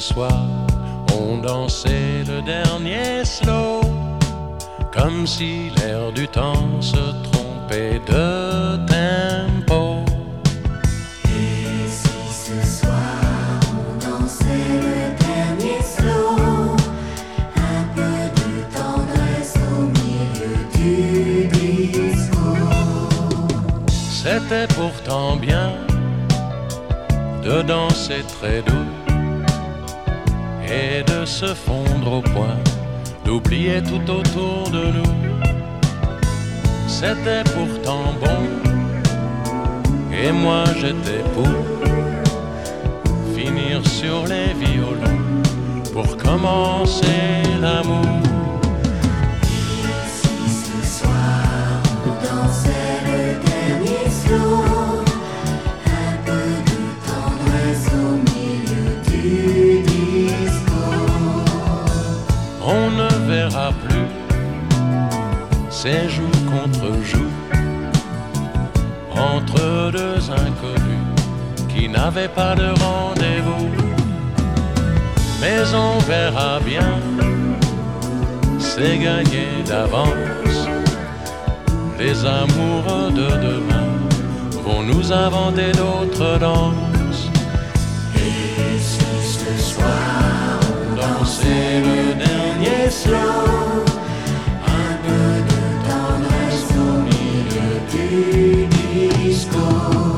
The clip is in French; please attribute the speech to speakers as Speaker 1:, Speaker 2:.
Speaker 1: soir on dansait le dernier slow, comme si l'air du temps se trompait de tempo.
Speaker 2: Et si ce soir on dansait le dernier slow, un peu de tendresse au milieu du disco.
Speaker 1: C'était pourtant bien de danser très doux et de se fondre au point, d'oublier tout autour de nous. C'était pourtant bon, et moi j'étais pour finir sur les violons, pour commencer l'amour.
Speaker 2: Et si ce soir on dansait le dernier slow, un peu de tendresse au milieu du disco.
Speaker 1: On ne verra plus ces joues contre joues entre deux inconnus qui n'avaient pas de rendez-vous. Mais on verra bien, c'est gagné d'avance. Les amoureux de demain vont nous inventer d'autres danses.
Speaker 2: Et si ce soir
Speaker 1: On dansait le dernier slow,
Speaker 2: un peu de tendresse au milieu du disco.